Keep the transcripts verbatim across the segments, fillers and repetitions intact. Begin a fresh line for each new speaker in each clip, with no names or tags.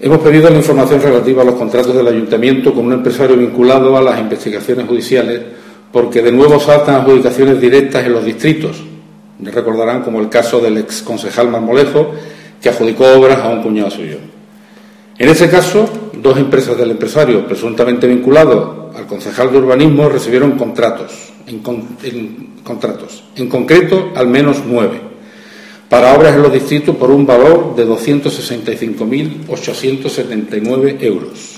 Hemos pedido la información relativa a los contratos del Ayuntamiento con un empresario vinculado a las investigaciones judiciales, porque de nuevo saltan adjudicaciones directas en los distritos. Recordarán como el caso del exconcejal Marmolejo, que adjudicó obras a un cuñado suyo. En ese caso, dos empresas del empresario presuntamente vinculados al concejal de urbanismo recibieron contratos, en, con, en, contratos, en concreto al menos nueve, para obras en los distritos por un valor de doscientos sesenta y cinco mil ochocientos setenta y nueve euros.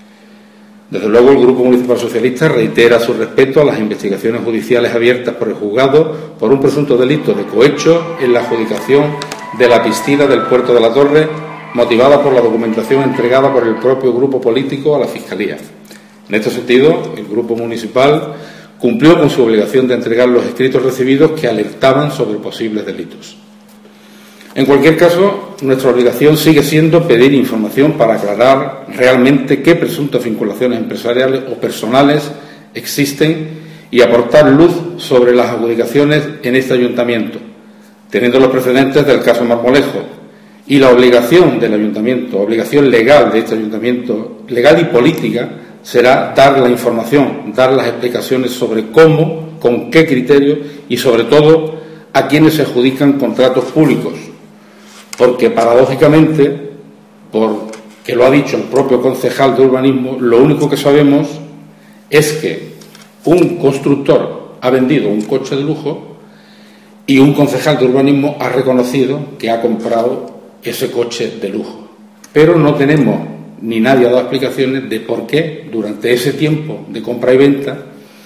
Desde luego, el Grupo Municipal Socialista reitera su respeto a las investigaciones judiciales abiertas por el juzgado por un presunto delito de cohecho en la adjudicación de la piscina del Puerto de la Torre, motivada por la documentación entregada por el propio grupo político a la Fiscalía. En este sentido, el Grupo Municipal cumplió con su obligación de entregar los escritos recibidos que alertaban sobre posibles delitos. En cualquier caso, nuestra obligación sigue siendo pedir información para aclarar realmente qué presuntas vinculaciones empresariales o personales existen y aportar luz sobre las adjudicaciones en este ayuntamiento, teniendo los precedentes del caso Marmolejo y la obligación del ayuntamiento, obligación legal de este ayuntamiento, legal y política, será dar la información, dar las explicaciones sobre cómo, con qué criterio y, sobre todo, a quienes se adjudican contratos públicos. Porque, paradójicamente, porque lo ha dicho el propio concejal de urbanismo, lo único que sabemos es que un constructor ha vendido un coche de lujo y un concejal de urbanismo ha reconocido que ha comprado ese coche de lujo. Pero no tenemos, ni nadie ha dado explicaciones de por qué, durante ese tiempo de compra y venta,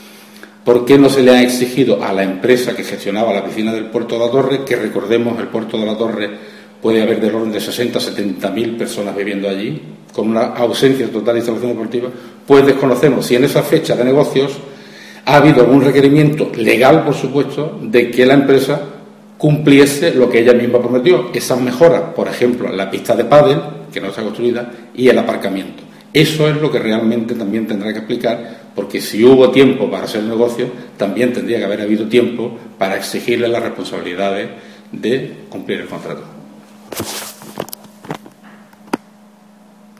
por qué no se le ha exigido a la empresa que gestionaba la piscina del Puerto de la Torre, que recordemos, el Puerto de la Torre puede haber del orden de sesenta a setenta mil personas viviendo allí, con una ausencia total de instalación deportiva, pues desconocemos si en esa fecha de negocios ha habido algún requerimiento legal, por supuesto, de que la empresa cumpliese lo que ella misma prometió, esas mejoras, por ejemplo, en la pista de pádel, que no está construida, y el aparcamiento. Eso es lo que realmente también tendrá que explicar, porque si hubo tiempo para hacer negocio, también tendría que haber habido tiempo para exigirle las responsabilidades de cumplir el contrato.